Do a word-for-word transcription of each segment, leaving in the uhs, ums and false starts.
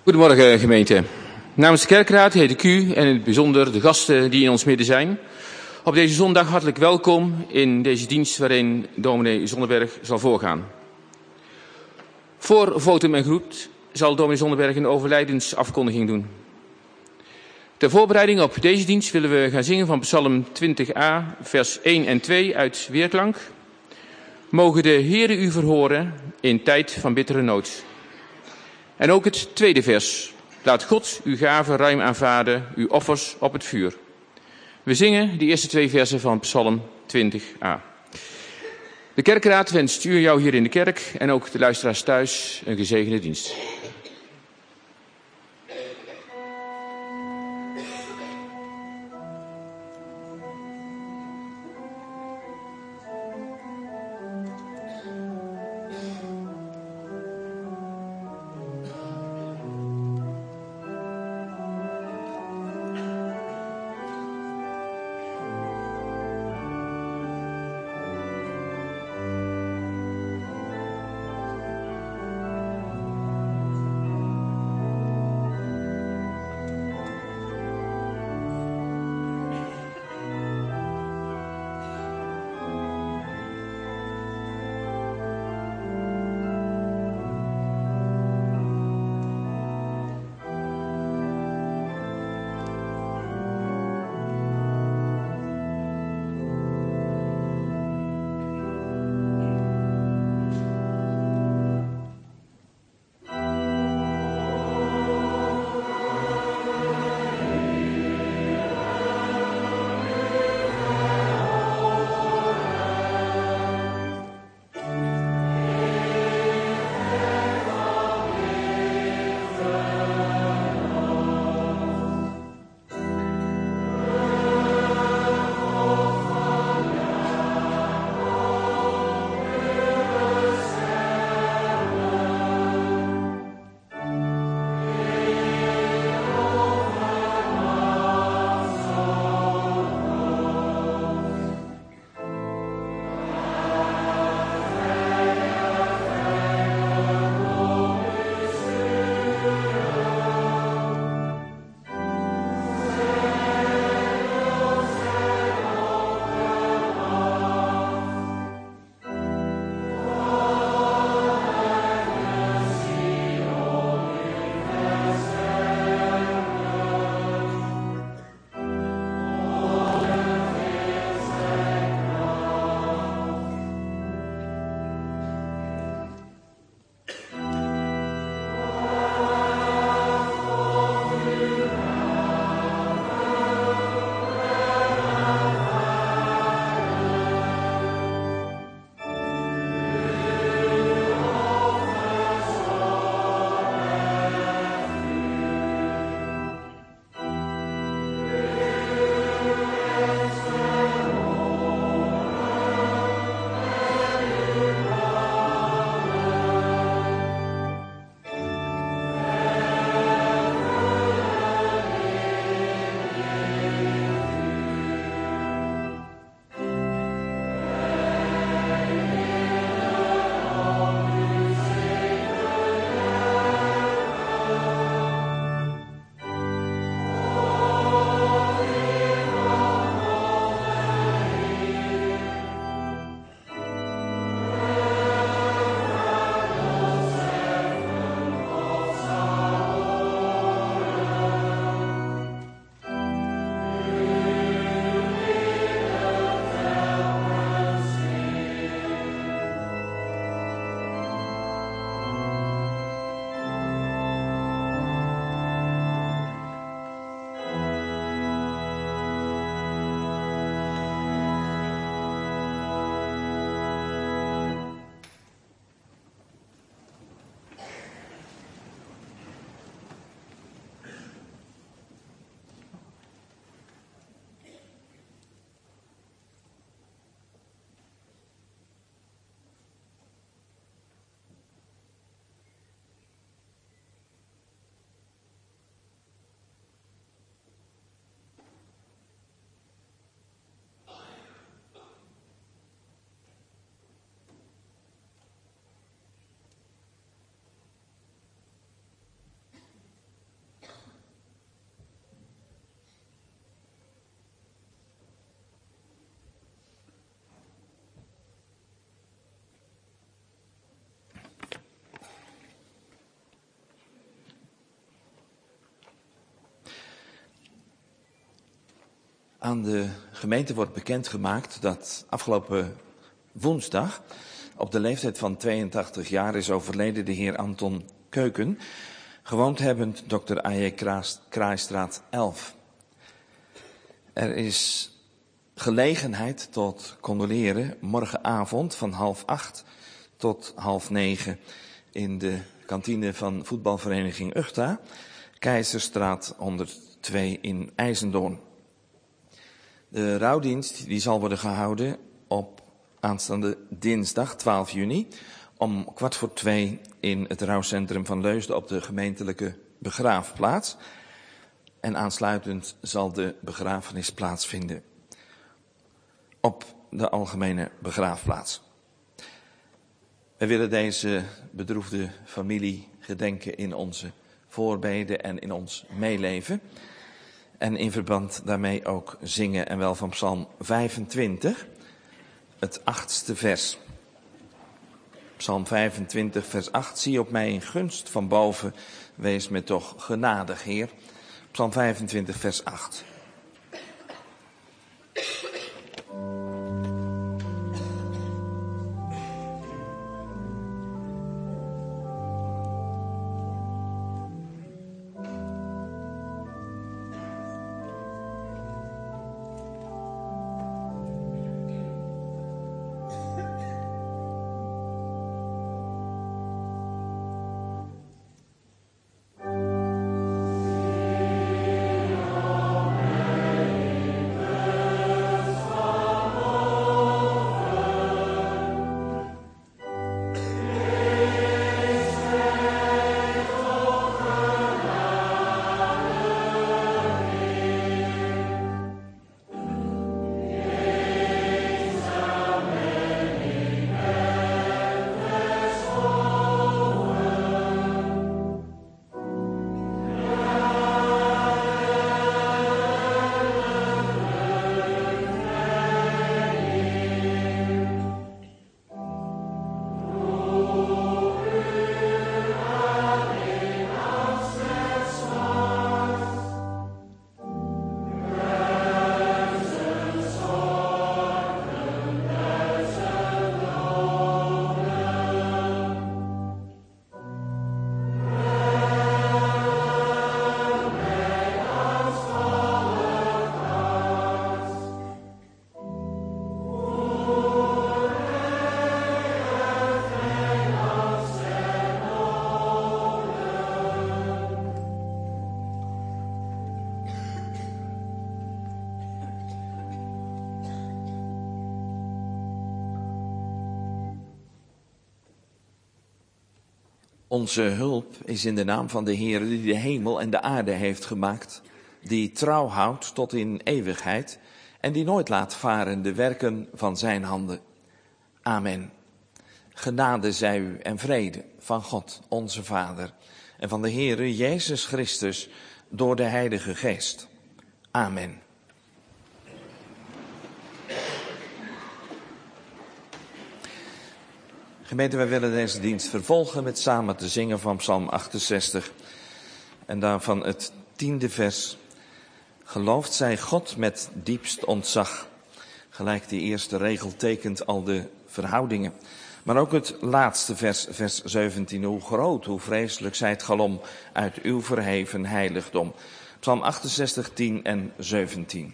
Goedemorgen gemeente. Namens de kerkraad heet ik u en in het bijzonder de gasten die in ons midden zijn op deze zondag hartelijk welkom in deze dienst waarin dominee Zonneberg zal voorgaan. Voor votum en groet zal dominee Zonneberg een overlijdensafkondiging doen. Ter voorbereiding op deze dienst willen we gaan zingen van Psalm twintig a, vers één en twee uit Weerklank. Mogen de Heere u verhoren in tijd van bittere nood. En ook het tweede vers. Laat God uw gaven ruim aanvaarden, uw offers op het vuur. We zingen de eerste twee versen van Psalm twintig a. De kerkraad wenst u en jou hier in de kerk en ook de luisteraars thuis een gezegende dienst. Aan de gemeente wordt bekendgemaakt dat afgelopen woensdag op de leeftijd van tweeëntachtig jaar is overleden de heer Anton Keuken, gewoond hebbend dokter A J Kraaistraat elf. Er is gelegenheid tot condoleren morgenavond van half acht tot half negen in de kantine van voetbalvereniging Uchta, Keizerstraat honderdtwee in IJzendoorn. De rouwdienst die zal worden gehouden op aanstaande dinsdag twaalf juni om kwart voor twee in het rouwcentrum van Leusden op de gemeentelijke begraafplaats. En aansluitend zal de begrafenis plaatsvinden op de algemene begraafplaats. Wij willen deze bedroefde familie gedenken in onze voorbeden en in ons meeleven. En in verband daarmee ook zingen en wel van Psalm vijfentwintig, het achtste vers. Psalm vijfentwintig, vers acht. Zie op mij in gunst van boven, wees me toch genadig, Heer. Psalm vijfentwintig, vers acht. Onze hulp is in de naam van de Heere die de hemel en de aarde heeft gemaakt, die trouw houdt tot in eeuwigheid en die nooit laat varen de werken van zijn handen. Amen. Genade zij u en vrede van God, onze Vader, en van de Heere Jezus Christus door de Heilige Geest. Amen. Gemeente, wij willen deze dienst vervolgen met samen te zingen van Psalm achtenzestig. En daarvan het tiende vers. Geloofd zij God met diepst ontzag. Gelijk die eerste regel tekent al de verhoudingen. Maar ook het laatste vers, vers zeventien. Hoe groot, hoe vreselijk zijt galom uit uw verheven heiligdom. Psalm achtenzestig, tien en zeventien.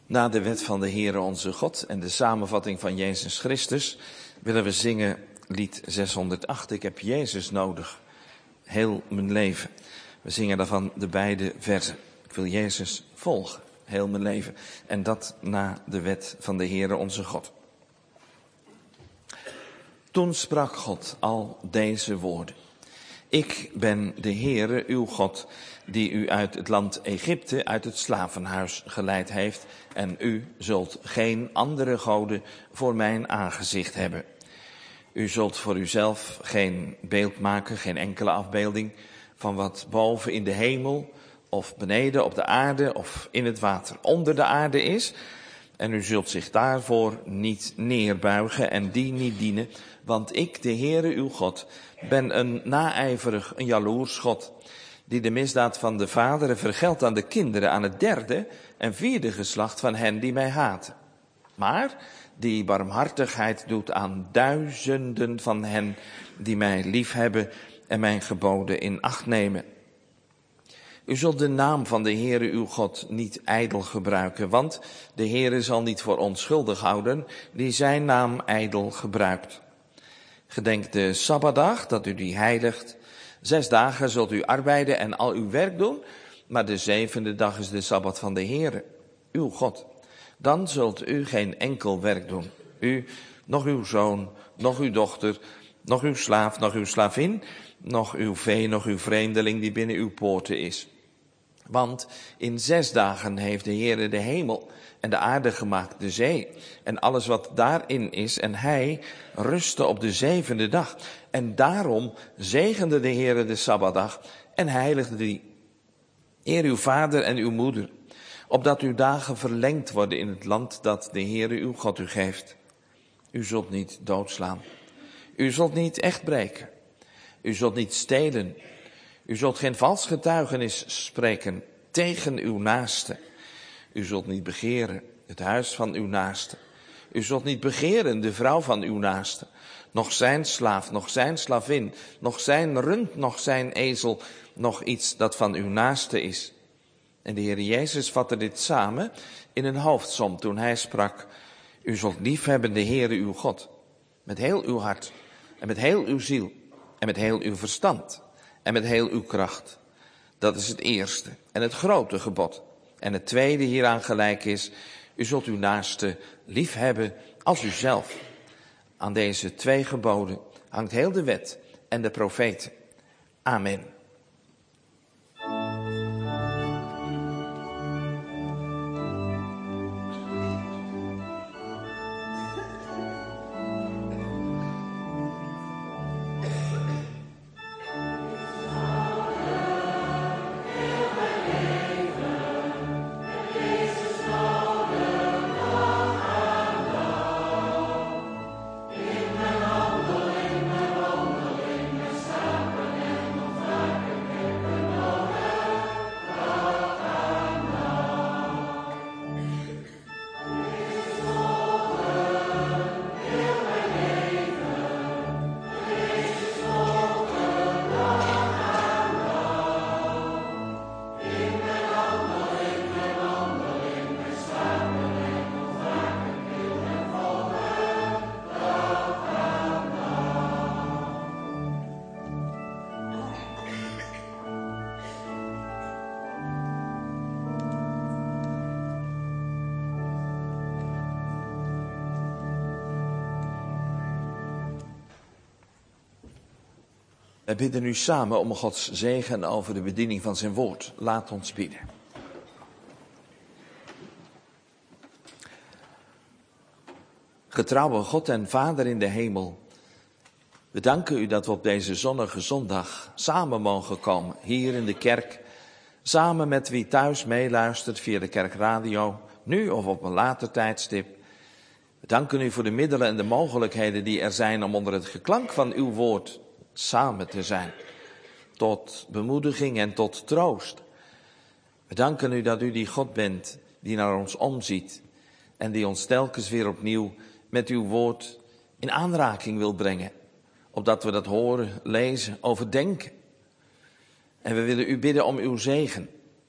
Na de wet van de Heere onze God en de samenvatting van Jezus Christus willen we zingen lied zeshonderdacht. Ik heb Jezus nodig, heel mijn leven. We zingen daarvan de beide verzen. Ik wil Jezus volgen, heel mijn leven. En dat na de wet van de Heere onze God. Toen sprak God al deze woorden. Ik ben de Heere, uw God, die u uit het land Egypte, uit het slavenhuis geleid heeft. En u zult geen andere goden voor mijn aangezicht hebben. U zult voor uzelf geen beeld maken, geen enkele afbeelding van wat boven in de hemel of beneden op de aarde of in het water onder de aarde is. En u zult zich daarvoor niet neerbuigen en die niet dienen. Want ik, de Heere uw God, ben een naijverig, een jaloers God, die de misdaad van de vaderen vergeldt aan de kinderen, aan het derde en vierde geslacht van hen die mij haten. Maar die barmhartigheid doet aan duizenden van hen die mij liefhebben en mijn geboden in acht nemen. U zult de naam van de Heere uw God niet ijdel gebruiken, want de Heere zal niet voor onschuldig houden die zijn naam ijdel gebruikt. Gedenk de Sabbatdag, dat u die heiligt. Zes dagen zult u arbeiden en al uw werk doen, maar de zevende dag is de Sabbat van de Heere, uw God. Dan zult u geen enkel werk doen. U, nog uw zoon, nog uw dochter, nog uw slaaf, nog uw slavin, nog uw vee, nog uw vreemdeling die binnen uw poorten is. Want in zes dagen heeft de Heere de hemel en de aarde gemaakt, de zee en alles wat daarin is. En hij rustte op de zevende dag. En daarom zegende de Heere de Sabbatdag en heiligde die. Eer uw vader en uw moeder, opdat uw dagen verlengd worden in het land dat de Heere uw God u geeft. U zult niet doodslaan. U zult niet echt breken. U zult niet stelen. U zult geen vals getuigenis spreken tegen uw naaste. U zult niet begeren het huis van uw naaste. U zult niet begeren de vrouw van uw naaste. Nog zijn slaaf, nog zijn slavin, nog zijn rund, nog zijn ezel, nog iets dat van uw naaste is. En de Heer Jezus vatte dit samen in een hoofdsom toen hij sprak. U zult liefhebben de Heere uw God, met heel uw hart en met heel uw ziel en met heel uw verstand en met heel uw kracht. Dat is het eerste en het grote gebod. En het tweede hieraan gelijk is, u zult uw naaste liefhebben als uzelf. Aan deze twee geboden hangt heel de wet en de profeten. Amen. Wij bidden nu samen om Gods zegen over de bediening van zijn woord. Laat ons bidden. Getrouwe God en Vader in de hemel, we danken u dat we op deze zonnige zondag samen mogen komen, hier in de kerk, samen met wie thuis meeluistert via de kerkradio, nu of op een later tijdstip. We danken u voor de middelen en de mogelijkheden die er zijn om onder het geklank van uw woord samen te zijn, tot bemoediging en tot troost. We danken u dat u die God bent die naar ons omziet en die ons telkens weer opnieuw met uw woord in aanraking wil brengen, opdat we dat horen, lezen, overdenken. En we willen u bidden om uw zegen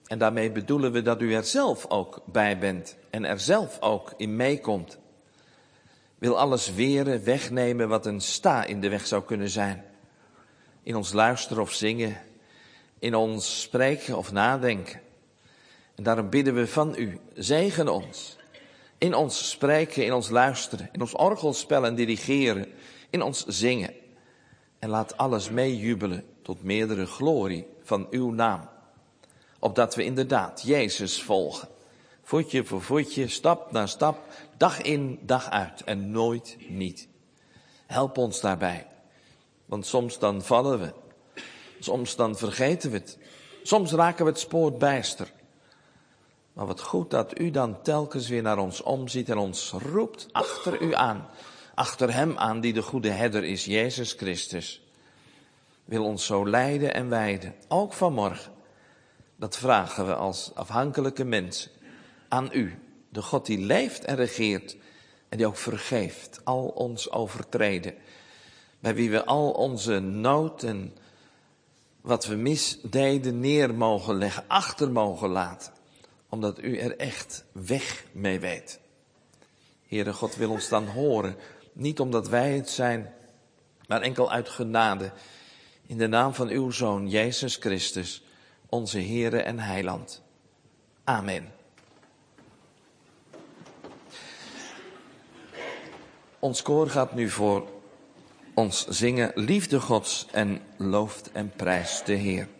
En daarmee bedoelen we dat u er zelf ook bij bent en er zelf ook in meekomt. Wil alles weren, wegnemen wat een sta in de weg zou kunnen zijn. In ons luisteren of zingen, in ons spreken of nadenken. En daarom bidden we van u, zegen ons. In ons spreken, in ons luisteren, in ons orgelspel en dirigeren, in ons zingen. En laat alles meejubelen tot meerdere glorie van uw naam. Opdat we inderdaad Jezus volgen. Voetje voor voetje, stap na stap, dag in, dag uit en nooit niet. Help ons daarbij. Want soms dan vallen we. Soms dan vergeten we het. Soms raken we het spoor bijster. Maar wat goed dat u dan telkens weer naar ons omziet en ons roept achter u aan. Achter hem aan die de goede herder is, Jezus Christus. Wil ons zo leiden en wijden, ook vanmorgen. Dat vragen we als afhankelijke mensen aan u, de God die leeft en regeert en die ook vergeeft al ons overtreden. Bij wie we al onze nood en wat we misdeden neer mogen leggen, achter mogen laten. Omdat u er echt weg mee weet. Heere God wil ons dan horen, niet omdat wij het zijn, maar enkel uit genade. In de naam van uw Zoon, Jezus Christus, onze Heere en Heiland. Amen. Ons koor gaat nu voor ons zingen liefde Gods en looft en prijst de Heer.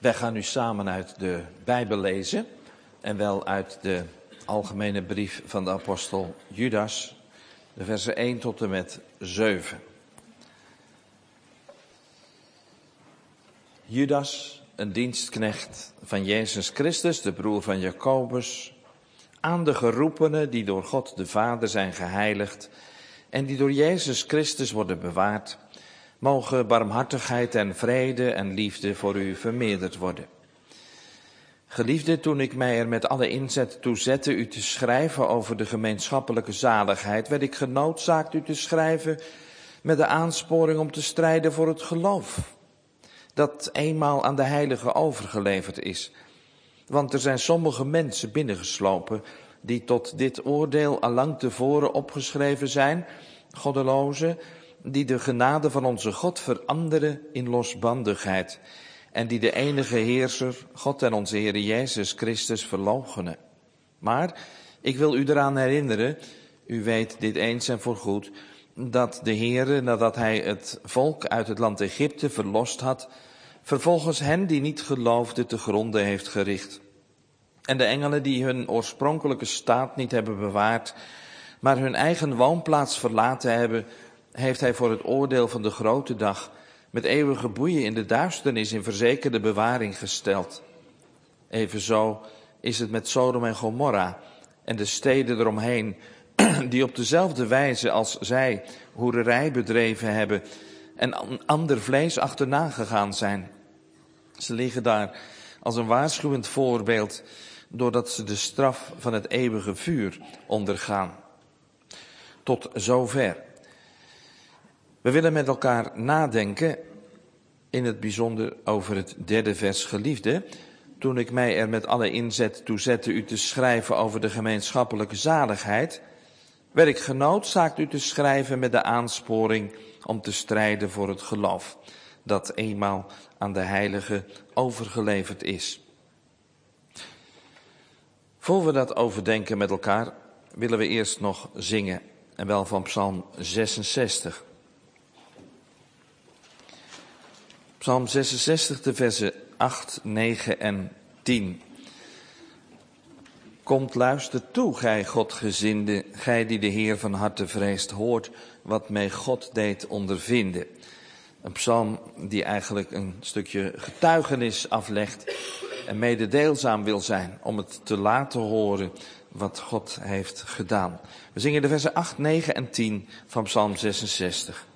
Wij gaan nu samen uit de Bijbel lezen en wel uit de algemene brief van de apostel Judas, de versen één tot en met zeven. Judas, een dienstknecht van Jezus Christus, de broer van Jacobus, aan de geroepenen die door God de Vader zijn geheiligd en die door Jezus Christus worden bewaard, mogen barmhartigheid en vrede en liefde voor u vermeerderd worden. Geliefde, toen ik mij er met alle inzet toe zette u te schrijven over de gemeenschappelijke zaligheid, werd ik genoodzaakt u te schrijven met de aansporing om te strijden voor het geloof, dat eenmaal aan de heiligen overgeleverd is. Want er zijn sommige mensen binnengeslopen die tot dit oordeel allang tevoren opgeschreven zijn, goddelozen, die de genade van onze God veranderen in losbandigheid en die de enige heerser, God en onze Heer Jezus Christus, verloochenen. Maar ik wil u eraan herinneren, u weet dit eens en voorgoed, dat de Heere, nadat hij het volk uit het land Egypte verlost had, vervolgens hen die niet geloofden te gronde heeft gericht. En de engelen die hun oorspronkelijke staat niet hebben bewaard, maar hun eigen woonplaats verlaten hebben, heeft hij voor het oordeel van de grote dag met eeuwige boeien in de duisternis in verzekerde bewaring gesteld. Evenzo is het met Sodom en Gomorra en de steden eromheen, die op dezelfde wijze als zij hoererij bedreven hebben en ander vlees achterna gegaan zijn. Ze liggen daar als een waarschuwend voorbeeld, doordat ze de straf van het eeuwige vuur ondergaan. Tot zover. We willen met elkaar nadenken, in het bijzonder over het derde vers, geliefde. Toen ik mij er met alle inzet toe zette u te schrijven over de gemeenschappelijke zaligheid, werd ik genoodzaakt u te schrijven met de aansporing om te strijden voor het geloof, dat eenmaal aan de heiligen overgeleverd is. Voor we dat overdenken met elkaar, willen we eerst nog zingen, en wel van Psalm zesenzestig. Psalm zesenzestig, de versen acht, negen en tien. Komt, luister toe, gij Godgezinde, gij die de Heer van harte vreest, hoort wat mij God deed ondervinden. Een psalm die eigenlijk een stukje getuigenis aflegt en mededeelzaam wil zijn om het te laten horen wat God heeft gedaan. We zingen de versen acht, negen en tien van Psalm zesenzestig.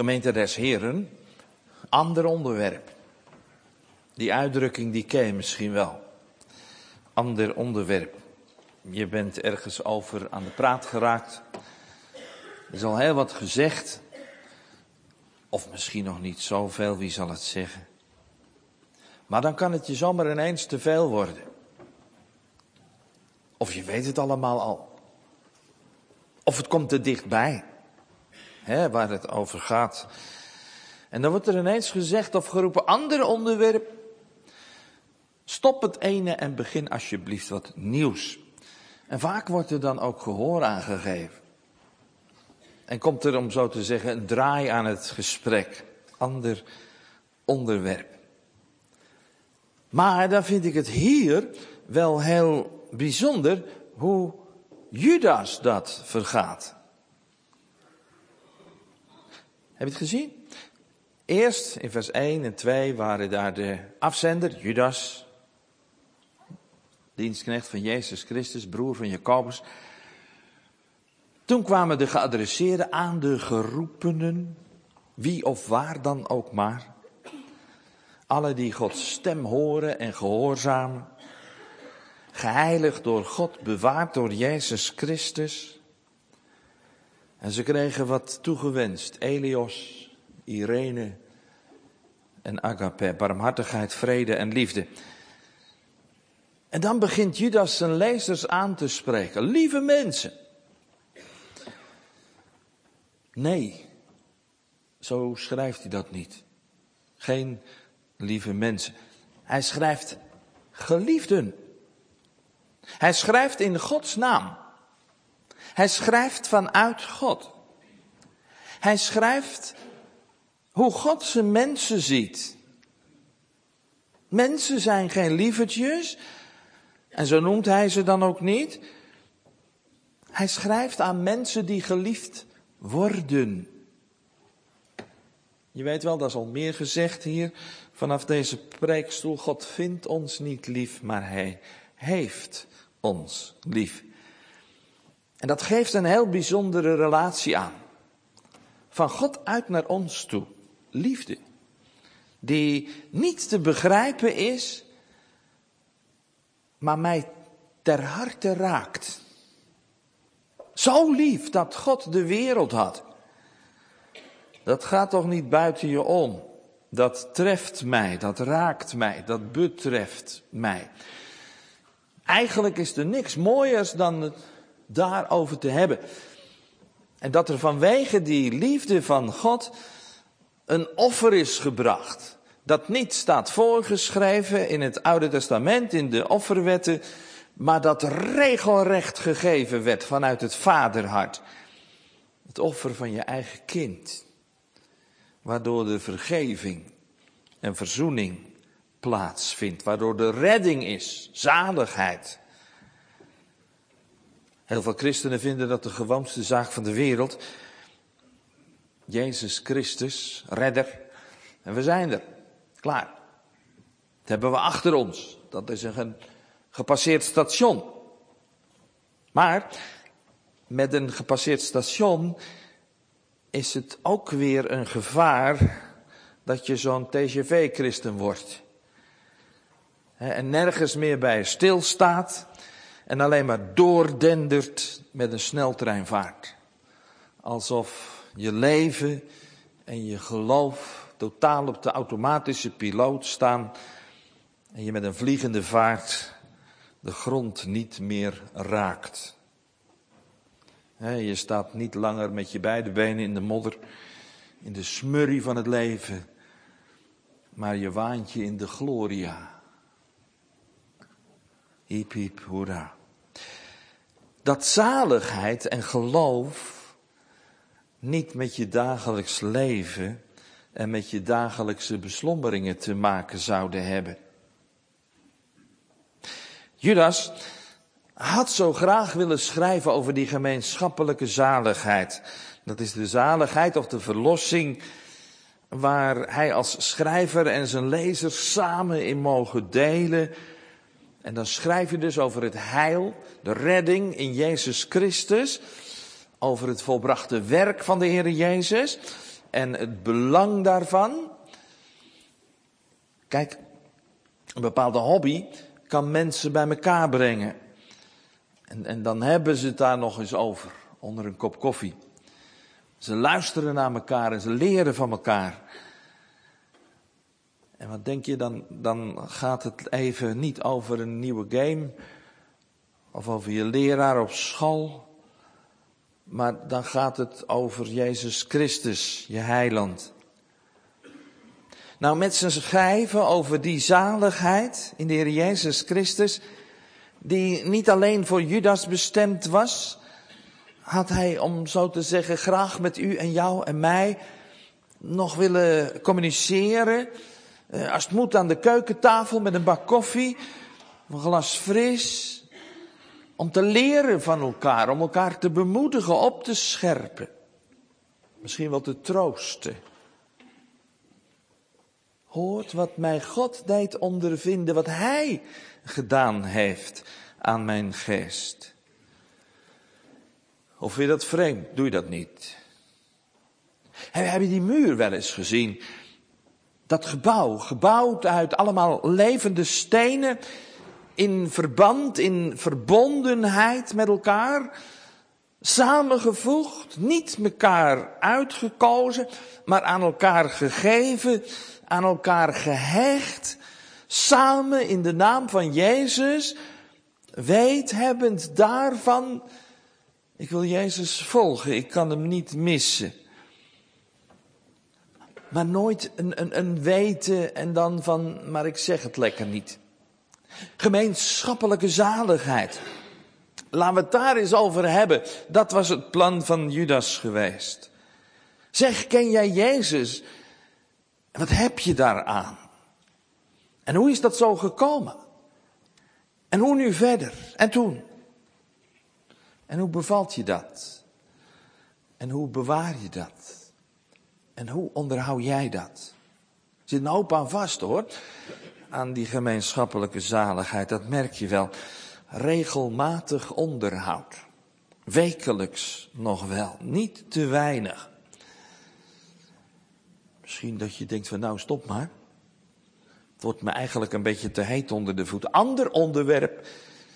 Gemeente des Heren, ander onderwerp. Die uitdrukking die ken je misschien wel. Ander onderwerp. Je bent ergens over aan de praat geraakt. Er is al heel wat gezegd. Of misschien nog niet zoveel, wie zal het zeggen. Maar dan kan het je zomaar ineens te veel worden. Of je weet het allemaal al. Of het komt te dichtbij. Hè, waar het over gaat. En dan wordt er ineens gezegd of geroepen, ander onderwerp. Stop het ene en begin alsjeblieft wat nieuws. En vaak wordt er dan ook gehoor aangegeven. En komt er, om zo te zeggen, een draai aan het gesprek. Ander onderwerp. Maar dan vind ik het hier wel heel bijzonder hoe Judas dat vergaat. Heb je het gezien? Eerst in vers één en twee waren daar de afzender, Judas. Dienstknecht van Jezus Christus, broer van Jacobus. Toen kwamen de geadresseerden aan de geroepenen, wie of waar dan ook maar. Alle die Gods stem horen en gehoorzamen. Geheiligd door God, bewaard door Jezus Christus. En ze kregen wat toegewenst. Elios, Irene en Agape. Barmhartigheid, vrede en liefde. En dan begint Judas zijn lezers aan te spreken. Lieve mensen. Nee, zo schrijft hij dat niet. Geen lieve mensen. Hij schrijft geliefden. Hij schrijft in Gods naam. Hij schrijft vanuit God. Hij schrijft hoe God zijn mensen ziet. Mensen zijn geen lievertjes. En zo noemt hij ze dan ook niet. Hij schrijft aan mensen die geliefd worden. Je weet wel, dat is al meer gezegd hier vanaf deze preekstoel. God vindt ons niet lief, maar hij heeft ons lief. En dat geeft een heel bijzondere relatie aan. Van God uit naar ons toe. Liefde. Die niet te begrijpen is, maar mij ter harte raakt. Zo lief dat God de wereld had. Dat gaat toch niet buiten je om. Dat treft mij, dat raakt mij, dat betreft mij. Eigenlijk is er niks mooiers dan het daarover te hebben. En dat er vanwege die liefde van God een offer is gebracht. Dat niet staat voorgeschreven in het Oude Testament, in de offerwetten, maar dat regelrecht gegeven werd vanuit het vaderhart. Het offer van je eigen kind. Waardoor de vergeving en verzoening plaatsvindt. Waardoor de redding is, zaligheid. Heel veel christenen vinden dat de gewoonste zaak van de wereld. Jezus Christus, redder. En we zijn er. Klaar. Dat hebben we achter ons. Dat is een gepasseerd station. Maar met een gepasseerd station is het ook weer een gevaar dat je zo'n T G V-christen wordt. En nergens meer bij stilstaat en alleen maar doordendert met een sneltreinvaart. Alsof je leven en je geloof totaal op de automatische piloot staan en je met een vliegende vaart de grond niet meer raakt. Je staat niet langer met je beide benen in de modder, in de smurrie van het leven, maar je waant je in de gloria. Hiep, hiep, hoera. Dat zaligheid en geloof niet met je dagelijks leven en met je dagelijkse beslommeringen te maken zouden hebben. Judas had zo graag willen schrijven over die gemeenschappelijke zaligheid. Dat is de zaligheid of de verlossing waar hij als schrijver en zijn lezers samen in mogen delen. En dan schrijf je dus over het heil, de redding in Jezus Christus, over het volbrachte werk van de Heer Jezus. en het belang daarvan. Kijk, een bepaalde hobby kan mensen bij elkaar brengen. En, en dan hebben ze het daar nog eens over, onder een kop koffie. Ze luisteren naar elkaar en ze leren van elkaar. En wat denk je, dan, dan gaat het even niet over een nieuwe game, of over je leraar op school. Maar dan gaat het over Jezus Christus, je heiland. Nou, met zijn schrijven over die zaligheid in de Heer Jezus Christus, die niet alleen voor Judas bestemd was, had hij, om zo te zeggen, graag met u en jou en mij nog willen communiceren. Als het moet aan de keukentafel met een bak koffie, een glas fris. Om te leren van elkaar, om elkaar te bemoedigen, op te scherpen. Misschien wel te troosten. Hoort wat mij God deed ondervinden, wat Hij gedaan heeft aan mijn geest. Of vind je dat vreemd? Doe je dat niet? Heb je die muur wel eens gezien? Dat gebouw, gebouwd uit allemaal levende stenen, in verband, in verbondenheid met elkaar, samengevoegd, niet elkaar uitgekozen, maar aan elkaar gegeven, aan elkaar gehecht, samen in de naam van Jezus, wethebbend daarvan, ik wil Jezus volgen, ik kan hem niet missen. Maar nooit een, een, een weten en dan van, maar ik zeg het lekker niet. Gemeenschappelijke zaligheid. Laten we het daar eens over hebben. Dat was het plan van Judas geweest. Zeg, ken jij Jezus? Wat heb je daaraan? En hoe is dat zo gekomen? En hoe nu verder? En toen? En hoe bevalt je dat? En hoe bewaar je dat? En hoe onderhoud jij dat? Er zit een hoop aan vast hoor. Aan die gemeenschappelijke zaligheid, dat merk je wel. Regelmatig onderhoud. Wekelijks nog wel. Niet te weinig. Misschien dat je denkt van nou stop maar. Het wordt me eigenlijk een beetje te heet onder de voeten. Ander onderwerp.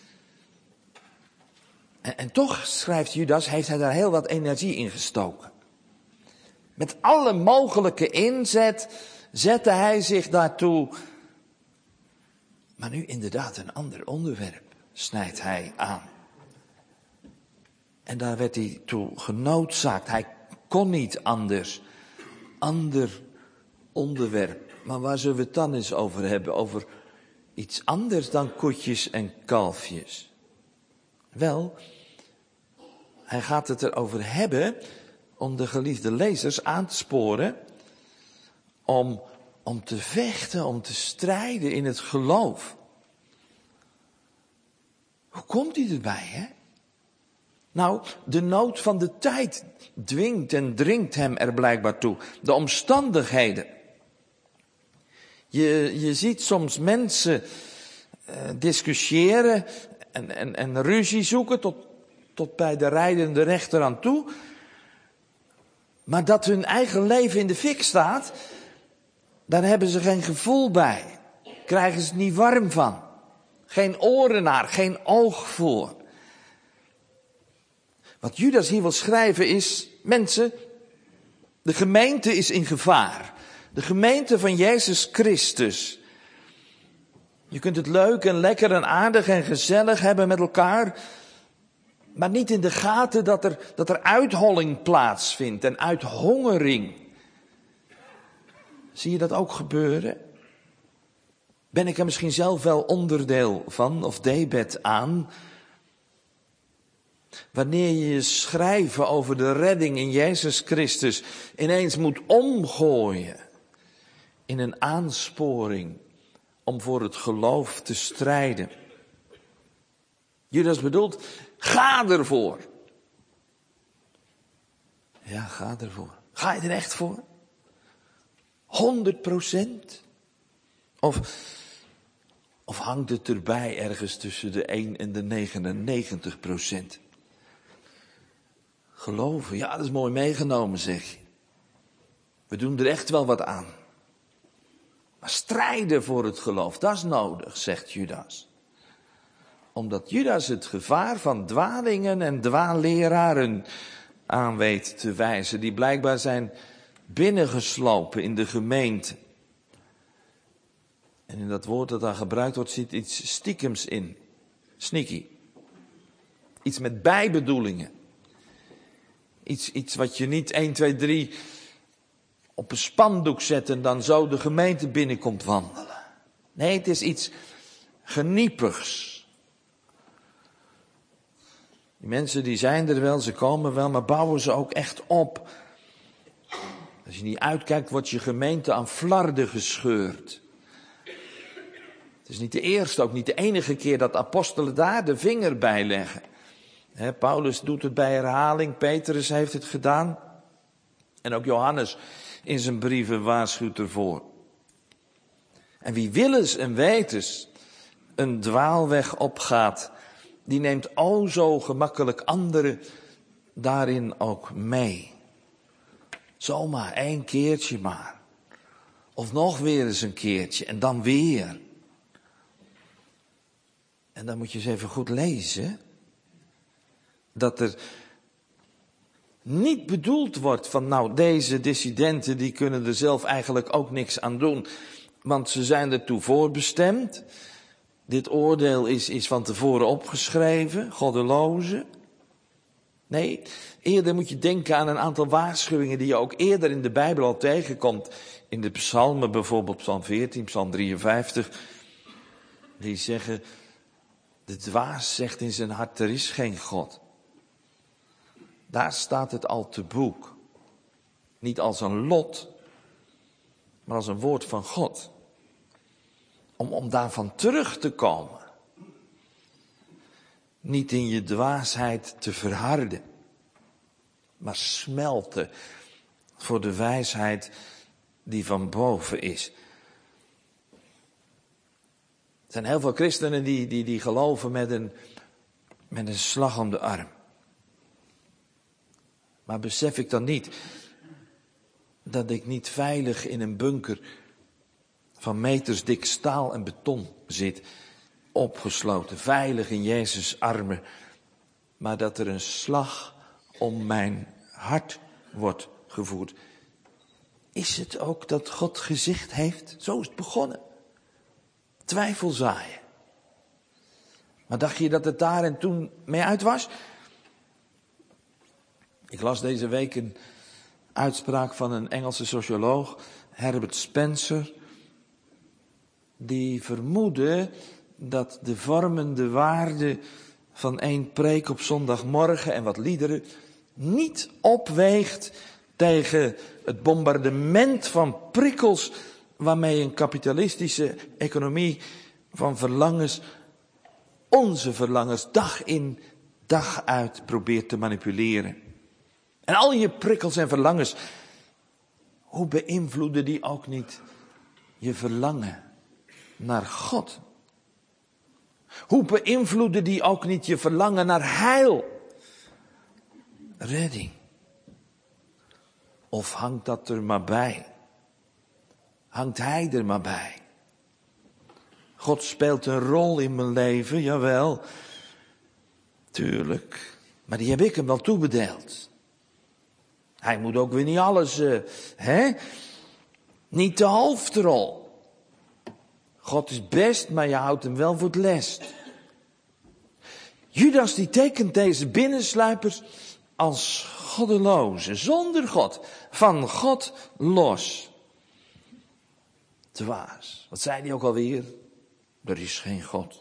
En, en toch, schrijft Judas, heeft hij daar heel wat energie in gestoken. Met alle mogelijke inzet zette hij zich daartoe. Maar nu inderdaad een ander onderwerp snijdt hij aan. En daar werd hij toe genoodzaakt. Hij kon niet anders. Ander onderwerp. Maar waar zullen we het dan eens over hebben? Over iets anders dan koetjes en kalfjes. Wel, hij gaat het erover hebben om de geliefde lezers aan te sporen. Om, om te vechten, om te strijden in het geloof. Hoe komt hij erbij, hè? Nou, de nood van de tijd dwingt en dringt hem er blijkbaar toe. De omstandigheden. Je, je ziet soms mensen uh, discussiëren en, en, en ruzie zoeken tot, tot bij de rijdende rechter aan toe. Maar dat hun eigen leven in de fik staat, daar hebben ze geen gevoel bij. Krijgen ze het niet warm van. Geen oren naar, geen oog voor. Wat Judas hier wil schrijven is, mensen, de gemeente is in gevaar. De gemeente van Jezus Christus. Je kunt het leuk en lekker en aardig en gezellig hebben met elkaar, maar niet in de gaten dat er, dat er uitholling plaatsvindt en uithongering. Zie je dat ook gebeuren? Ben ik er misschien zelf wel onderdeel van of debet aan? Wanneer je je schrijven over de redding in Jezus Christus ineens moet omgooien in een aansporing om voor het geloof te strijden. Judas bedoelt, ga ervoor. Ja, ga ervoor. Ga je er echt voor? honderd procent? Of, of hangt het erbij ergens tussen de één en de negenennegentig procent? Geloven, ja, dat is mooi meegenomen, zeg je. We doen er echt wel wat aan. Maar strijden voor het geloof, dat is nodig, zegt Judas. Omdat Judas het gevaar van dwalingen en dwaalleraren aan weet te wijzen, die blijkbaar zijn binnengeslopen in de gemeente. En in dat woord dat daar gebruikt wordt zit iets stiekems in. Sneaky. Iets met bijbedoelingen. Iets, iets wat je niet één, twee, drie op een spandoek zet en dan zo de gemeente binnenkomt wandelen. Nee, het is iets geniepigs. Die mensen die zijn er wel, ze komen wel, maar bouwen ze ook echt op. Als je niet uitkijkt, wordt je gemeente aan flarden gescheurd. Het is niet de eerste, ook niet de enige keer dat apostelen daar de vinger bij leggen. He, Paulus doet het bij herhaling, Petrus heeft het gedaan. En ook Johannes in zijn brieven waarschuwt ervoor. En wie willens en wetens een dwaalweg opgaat, die neemt o zo gemakkelijk anderen daarin ook mee. Zomaar één keertje maar. Of nog weer eens een keertje en dan weer. En dan moet je eens even goed lezen. Dat er niet bedoeld wordt van nou deze dissidenten die kunnen er zelf eigenlijk ook niks aan doen. Want ze zijn ertoe voorbestemd. Dit oordeel is, is van tevoren opgeschreven, goddelozen. Nee, eerder moet je denken aan een aantal waarschuwingen die je ook eerder in de Bijbel al tegenkomt. In de psalmen bijvoorbeeld, psalm veertien, psalm drieënvijftig. Die zeggen, de dwaas zegt in zijn hart, er is geen God. Daar staat het al te boek. Niet als een lot, maar als een woord van God. Om, om daarvan terug te komen. Niet in je dwaasheid te verharden, maar smelten voor de wijsheid die van boven is. Er zijn heel veel christenen die, die, die geloven met een, met een slag om de arm. Maar besef ik dan niet dat ik niet veilig in een bunker van meters dik staal en beton zit, opgesloten, veilig in Jezus' armen, maar dat er een slag om mijn hart wordt gevoerd. Is het ook dat God gezicht heeft? Zo is het begonnen. Twijfel zaaien. Maar dacht je dat het daar en toen mee uit was? Ik las deze week een uitspraak van een Engelse socioloog, Herbert Spencer, die vermoedde dat de vormende waarde van één preek op zondagmorgen en wat liederen niet opweegt tegen het bombardement van prikkels waarmee een kapitalistische economie van verlangens, onze verlangens, dag in dag uit probeert te manipuleren. En al je prikkels en verlangens, hoe beïnvloeden die ook niet je verlangen naar God? Hoe beïnvloeden die ook niet je verlangen naar heil, redding? Of hangt dat er maar bij? Hangt hij er maar bij? God speelt een rol in mijn leven, jawel, tuurlijk. Maar die heb ik hem wel toebedeeld. Hij moet ook weer niet alles, uh, hè? Niet de hoofdrol. God is best, maar je houdt hem wel voor het lest. Judas die tekent deze binnensluipers als goddeloze, zonder God, van God los. Dwaas. Wat zei hij ook alweer? Er is geen God.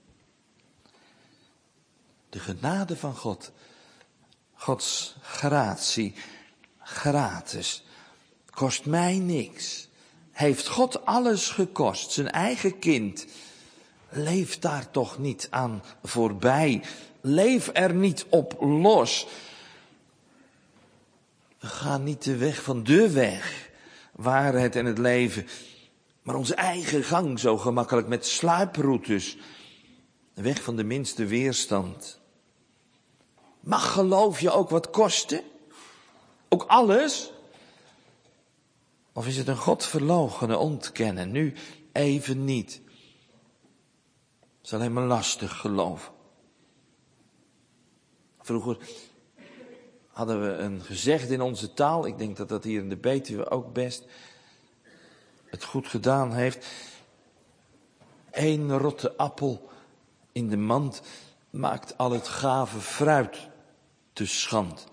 De genade van God, Gods gratie, gratis, kost mij niks. Heeft God alles gekost, zijn eigen kind. Leef daar toch niet aan voorbij. Leef er niet op los. We gaan niet de weg van de weg, waarheid en het leven, maar onze eigen gang zo gemakkelijk met sluiproutes. De weg van de minste weerstand. Mag geloof je ook wat kosten? Ook alles? Of is het een God verloochenen, ontkennen? Nu even niet. Het is alleen maar lastig geloven. Vroeger hadden we een gezegde in onze taal. Ik denk dat dat hier in de Betuwe ook best het goed gedaan heeft. Eén rotte appel in de mand maakt al het gave fruit te schand.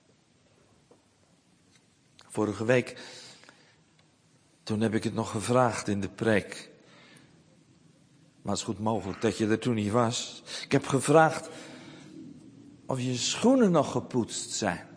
Vorige week, toen heb ik het nog gevraagd in de preek. Maar het is goed mogelijk dat je er toen niet was. Ik heb gevraagd of je schoenen nog gepoetst zijn.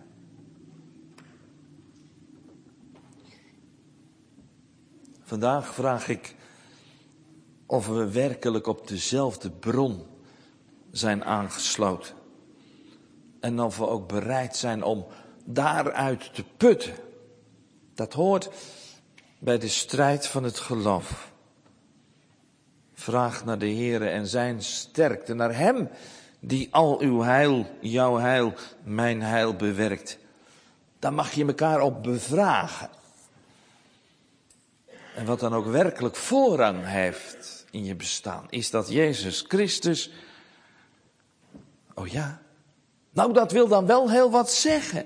Vandaag vraag ik of we werkelijk op dezelfde bron zijn aangesloten. En of we ook bereid zijn om daaruit te putten. Dat hoort bij de strijd van het geloof. Vraag naar de Heere en zijn sterkte, naar hem die al uw heil, jouw heil, mijn heil bewerkt. Daar mag je elkaar op bevragen. En wat dan ook werkelijk voorrang heeft in je bestaan, is dat Jezus Christus. Oh ja, nou dat wil dan wel heel wat zeggen.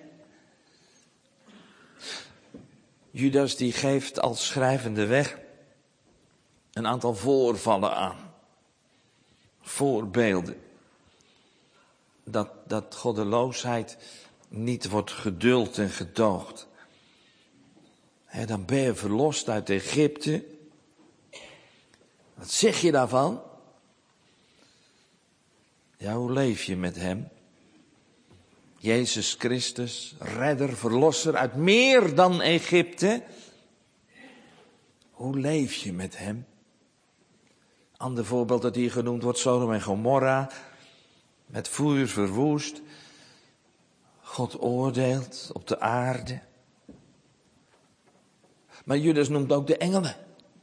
Judas die geeft als schrijvende weg een aantal voorvallen aan. Voorbeelden. Dat, dat goddeloosheid niet wordt geduld en gedoogd. He, dan ben je verlost uit Egypte. Wat zeg je daarvan? Ja, hoe leef je met hem? Jezus Christus, redder, verlosser uit meer dan Egypte. Hoe leef je met hem? Ander voorbeeld dat hier genoemd wordt, Sodom en Gomorra. Met vuur verwoest. God oordeelt op de aarde. Maar Judas noemt ook de engelen.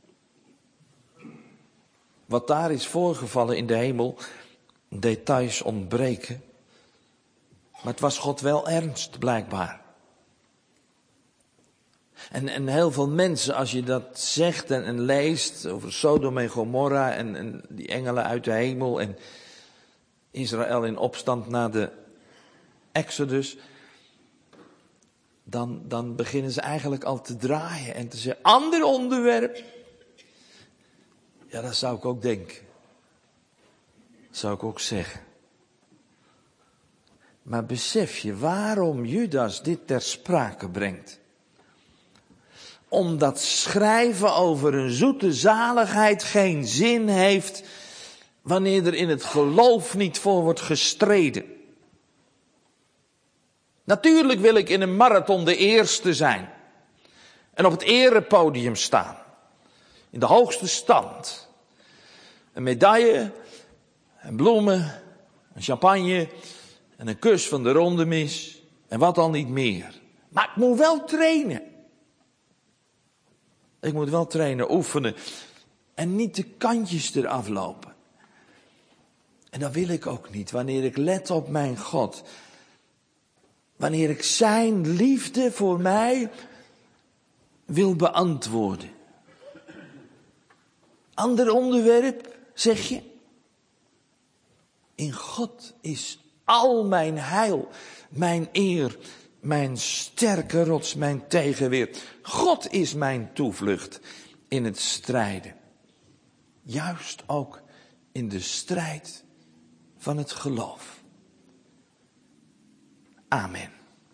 Wat daar is voorgevallen in de hemel, details ontbreken. Maar het was God wel ernst, blijkbaar. En, en heel veel mensen, als je dat zegt en, en leest over Sodom en Gomorra en, en die engelen uit de hemel en Israël in opstand na de Exodus, dan, dan beginnen ze eigenlijk al te draaien en te zeggen, ander onderwerp. Ja, dat zou ik ook denken. Dat zou ik ook zeggen. Maar besef je waarom Judas dit ter sprake brengt? Omdat schrijven over een zoete zaligheid geen zin heeft wanneer er in het geloof niet voor wordt gestreden. Natuurlijk wil ik in een marathon de eerste zijn. En op het erepodium staan. In de hoogste stand. Een medaille, en bloemen, een champagne en een kus van de rondemis. En wat al niet meer. Maar ik moet wel trainen. Ik moet wel trainen, oefenen. En niet de kantjes eraf lopen. En dat wil ik ook niet. Wanneer ik let op mijn God. Wanneer ik zijn liefde voor mij wil beantwoorden. Ander onderwerp, zeg je? In God is al mijn heil, mijn eer, mijn sterke rots, mijn tegenweer. God is mijn toevlucht in het strijden. Juist ook in de strijd van het geloof. Amen.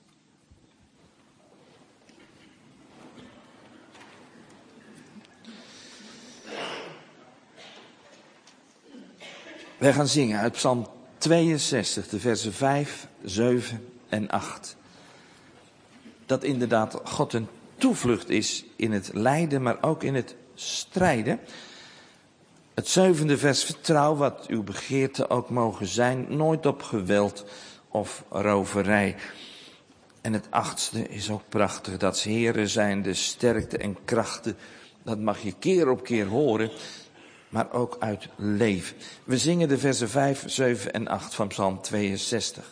Wij gaan zingen uit Psalm tweeënzestig, de versen vijf, zeven en acht. Dat inderdaad God een toevlucht is in het lijden, maar ook in het strijden. Het zevende vers, vertrouw wat uw begeerte ook mogen zijn, nooit op geweld of roverij. En het achtste is ook prachtig, dat 's Heere zijn de sterkte en krachten. Dat mag je keer op keer horen, maar ook uit leven. We zingen de versen vijf, zeven en acht van Psalm tweeënzestig.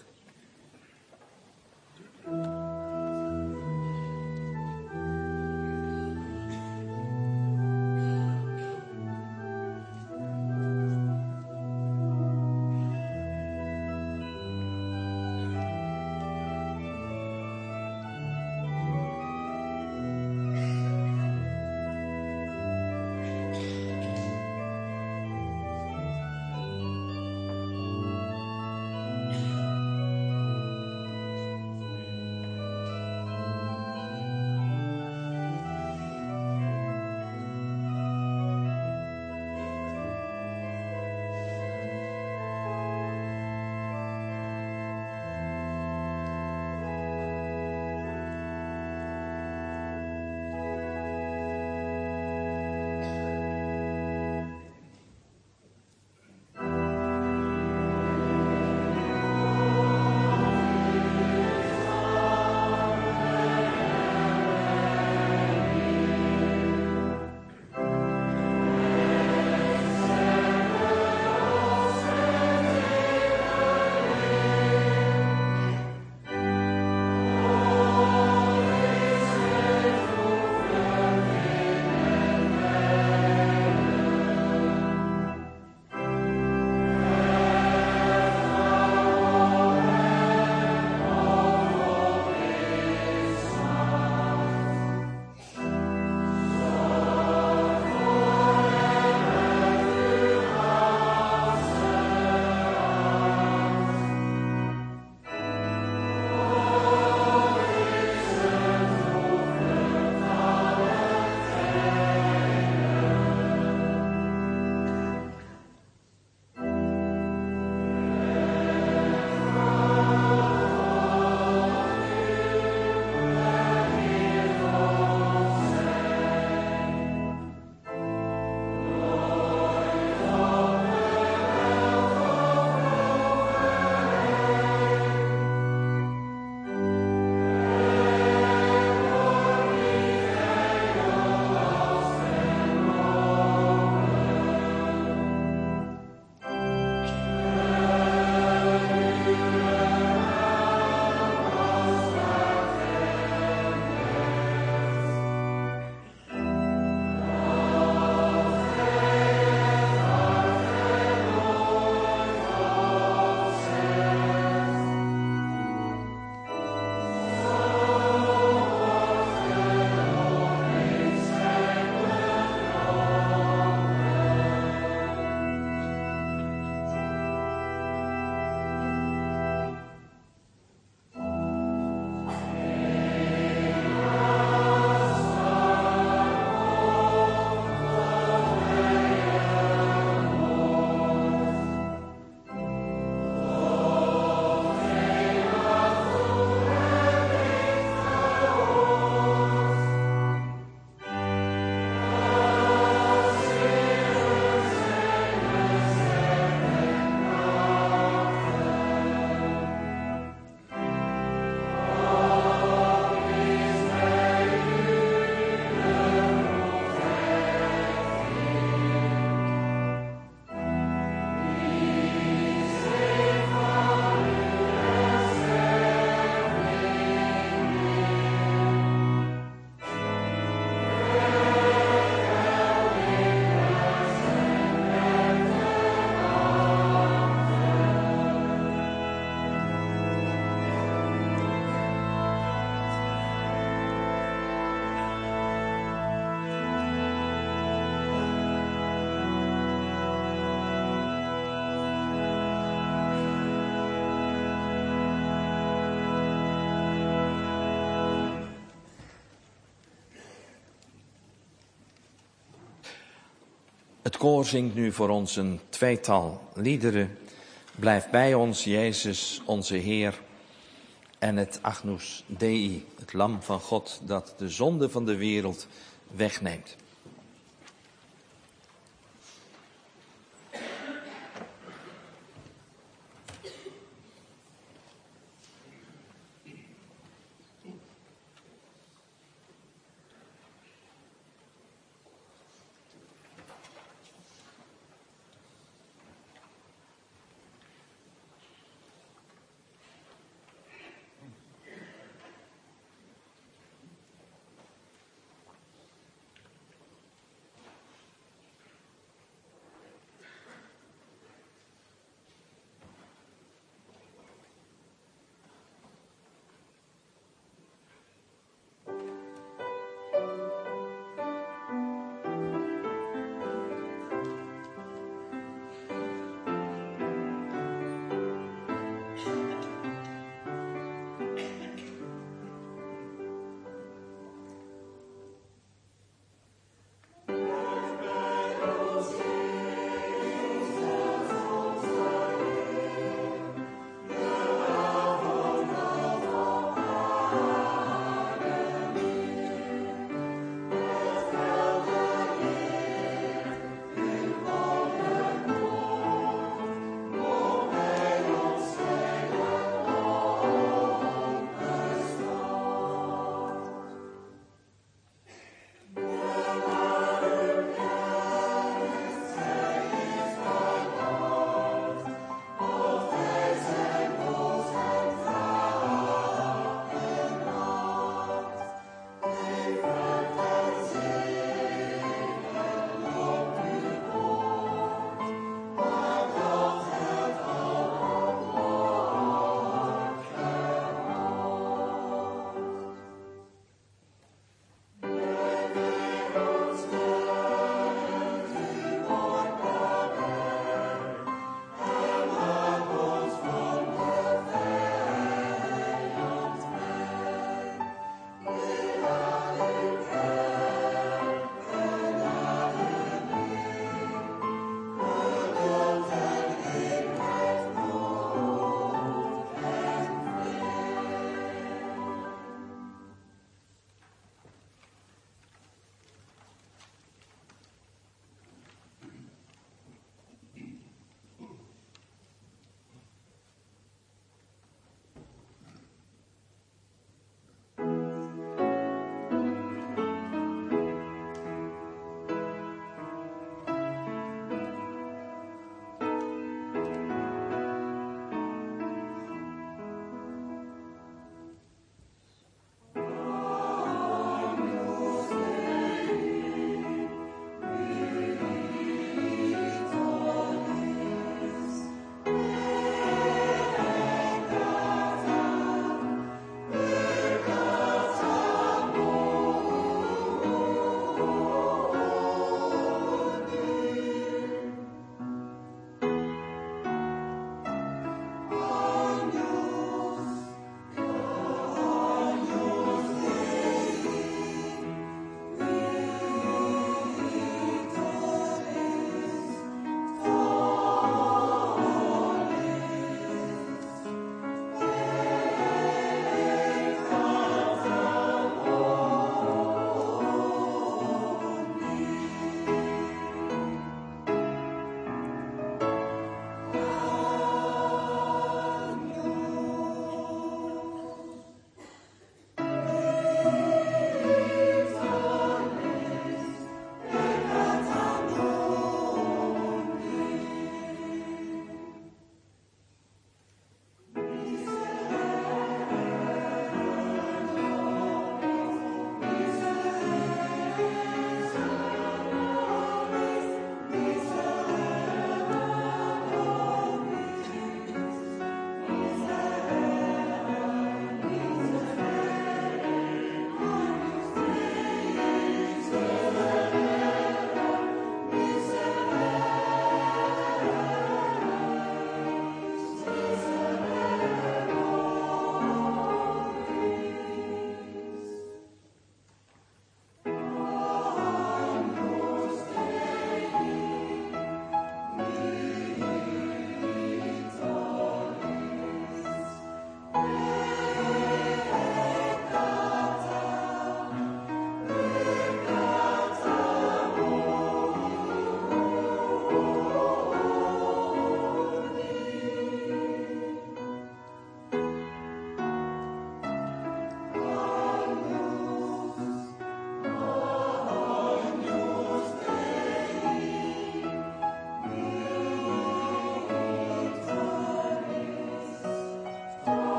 Het koor zingt nu voor ons een tweetal liederen. Blijf bij ons, Jezus, onze Heer. En het Agnus Dei, het lam van God, dat de zonde van de wereld wegneemt.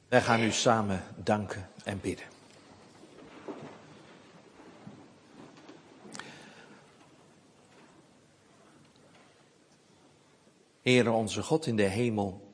Wij gaan nu samen danken en bidden. Heere onze God in de hemel,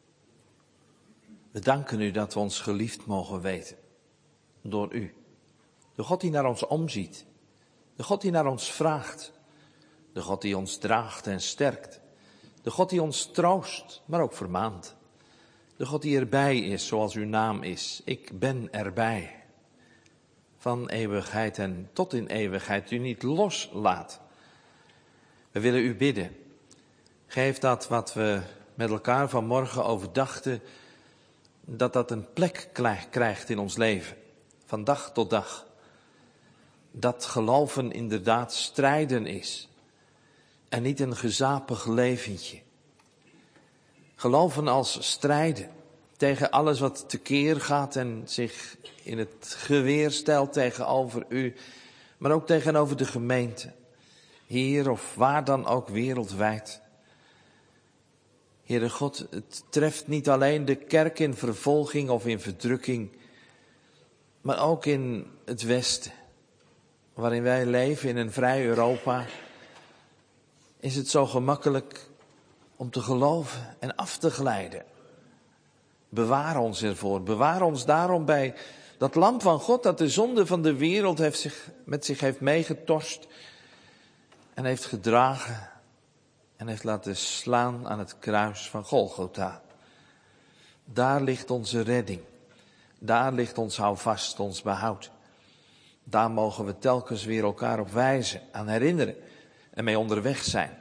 we danken u dat we ons geliefd mogen weten door u. De God die naar ons omziet, de God die naar ons vraagt, de God die ons draagt en sterkt, de God die ons troost, maar ook vermaant. De God die erbij is, zoals uw naam is. Ik ben erbij. Van eeuwigheid en tot in eeuwigheid u niet loslaat. We willen u bidden. Geef dat wat we met elkaar vanmorgen overdachten, dat dat een plek krijgt in ons leven. Van dag tot dag. Dat geloven inderdaad strijden is. En niet een gezapig leventje. Geloven als strijden tegen alles wat tekeer gaat en zich in het geweer stelt tegenover u, maar ook tegenover de gemeente, hier of waar dan ook wereldwijd. Heere God, het treft niet alleen de kerk in vervolging of in verdrukking, maar ook in het Westen, waarin wij leven in een vrij Europa, is het zo gemakkelijk om te geloven en af te glijden. Bewaar ons ervoor. Bewaar ons daarom bij dat lam van God dat de zonde van de wereld heeft zich, met zich heeft meegetorst en heeft gedragen en heeft laten slaan aan het kruis van Golgotha. Daar ligt onze redding. Daar ligt ons houvast, ons behoud. Daar mogen we telkens weer elkaar op wijzen, aan herinneren en mee onderweg zijn.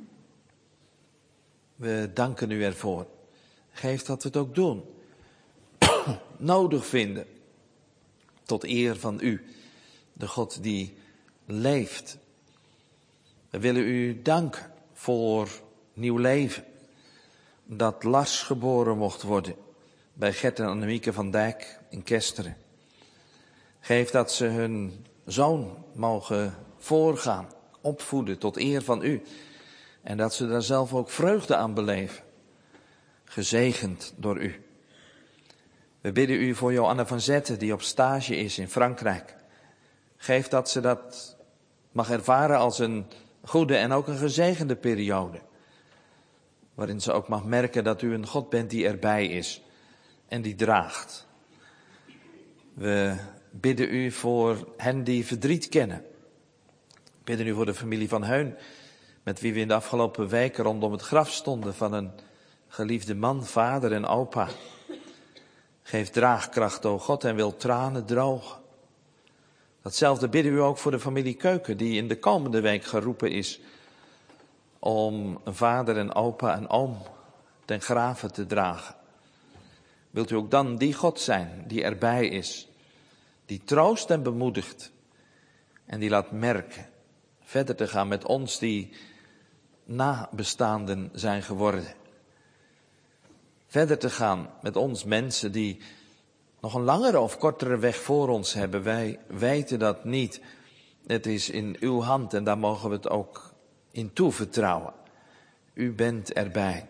We danken u ervoor. Geef dat we het ook doen. Nodig vinden. Tot eer van u. De God die leeft. We willen u danken voor nieuw leven. Dat Lars geboren mocht worden. Bij Gert en Annemieke van Dijk in Kesteren. Geef dat ze hun zoon mogen voorgaan. Opvoeden tot eer van u. En dat ze daar zelf ook vreugde aan beleven. Gezegend door u. We bidden u voor Joanne van Zetten die op stage is in Frankrijk. Geef dat ze dat mag ervaren als een goede en ook een gezegende periode. Waarin ze ook mag merken dat u een God bent die erbij is en die draagt. We bidden u voor hen die verdriet kennen. We bidden u voor de familie van Heun, met wie we in de afgelopen weken rondom het graf stonden van een geliefde man, vader en opa. Geef draagkracht, o God, en wil tranen drogen. Datzelfde bidden u ook voor de familie Keuken, die in de komende week geroepen is om een vader en opa en oom ten grave te dragen. Wilt u ook dan die God zijn die erbij is, die troost en bemoedigt en die laat merken verder te gaan met ons die nabestaanden zijn geworden. Verder te gaan met ons mensen die nog een langere of kortere weg voor ons hebben. Wij weten dat niet. Het is in uw hand en daar mogen we het ook in toevertrouwen. U bent erbij.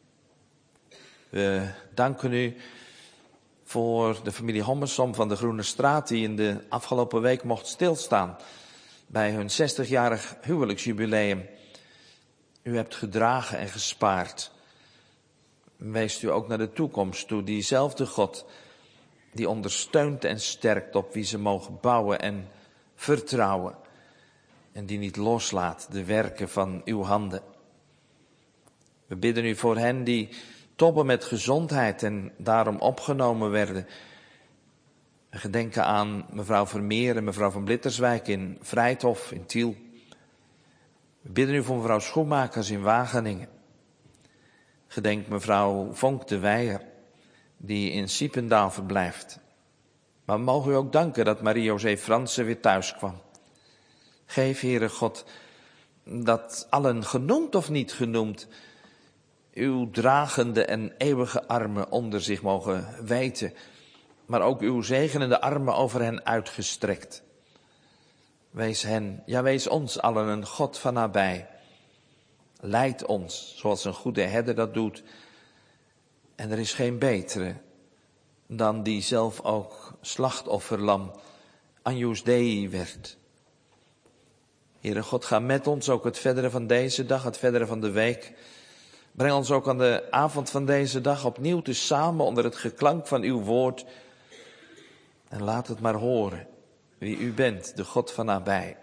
We danken u voor de familie Hommersom van de Groene Straat die in de afgelopen week mocht stilstaan bij hun zestigjarig huwelijksjubileum. U hebt gedragen en gespaard. Weest u ook naar de toekomst toe, diezelfde God die ondersteunt en sterkt op wie ze mogen bouwen en vertrouwen. En die niet loslaat de werken van uw handen. We bidden u voor hen die tobben met gezondheid en daarom opgenomen werden. We gedenken aan mevrouw Vermeer en mevrouw van Blitterswijk in Vrijthof in Tiel. We bidden u voor mevrouw Schoenmakers in Wageningen. Gedenk mevrouw Vonk de Weijer, die in Siependaal verblijft. Maar we mogen u ook danken dat Marie-José Fransen weer thuis kwam. Geef, Heere God, dat allen genoemd of niet genoemd, uw dragende en eeuwige armen onder zich mogen weten, maar ook uw zegenende armen over hen uitgestrekt. Wees hen, ja wees ons allen een God van nabij. Leid ons, zoals een goede herder dat doet. En er is geen betere dan die zelf ook slachtofferlam Agnus Dei werd. Heere God, ga met ons ook het verdere van deze dag, het verdere van de week. Breng ons ook aan de avond van deze dag opnieuw te samen onder het geklank van uw woord. En laat het maar horen wie u bent, de God van nabij.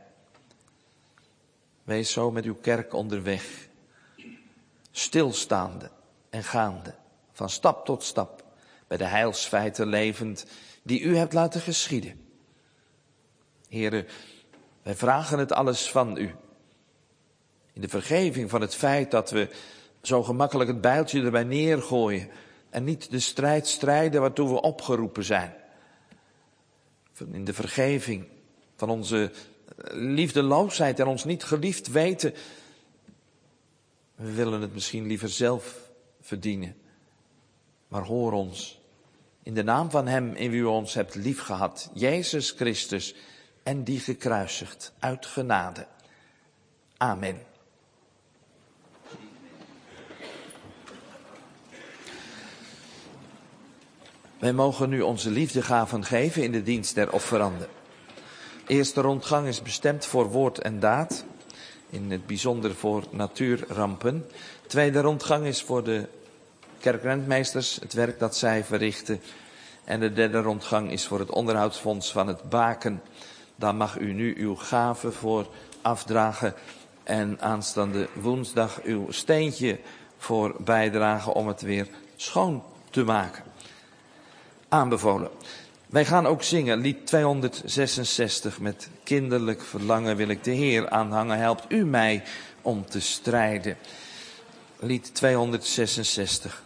Wees zo met uw kerk onderweg, stilstaande en gaande, van stap tot stap, bij de heilsfeiten levend die u hebt laten geschieden. Heere, wij vragen het alles van u. In de vergeving van het feit dat we zo gemakkelijk het bijltje erbij neergooien en niet de strijd strijden waartoe we opgeroepen zijn. In de vergeving van onze liefdeloosheid en ons niet geliefd weten. We willen het misschien liever zelf verdienen. Maar hoor ons, in de naam van hem in wie u ons hebt liefgehad, Jezus Christus, en die gekruisigd, uit genade. Amen. Wij mogen nu onze liefdegaven geven in de dienst der offeranden. Eerste rondgang is bestemd voor woord en daad, in het bijzonder voor natuurrampen. Tweede rondgang is voor de kerkrentmeesters, het werk dat zij verrichten. En de derde rondgang is voor het onderhoudsfonds van het Baken. Daar mag u nu uw gave voor afdragen en aanstaande woensdag uw steentje voor bijdragen om het weer schoon te maken. Aanbevolen. Wij gaan ook zingen, lied tweehonderdzesenzestig, met kinderlijk verlangen wil ik de Heer aanhangen. Helpt u mij om te strijden. Lied tweehonderdzesenzestig.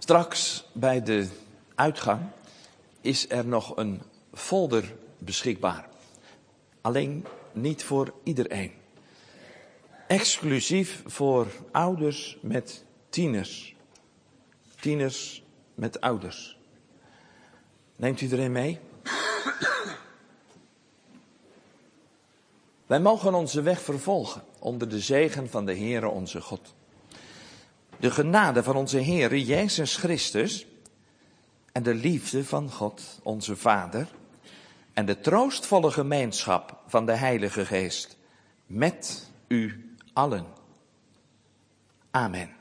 Straks bij de uitgang is er nog een folder beschikbaar. Alleen niet voor iedereen. Exclusief voor ouders met tieners. Tieners met ouders. Neemt u erin mee? Wij mogen onze weg vervolgen onder de zegen van de Heere onze God. De genade van onze Heere Jezus Christus en de liefde van God onze Vader en de troostvolle gemeenschap van de Heilige Geest met u allen. Amen.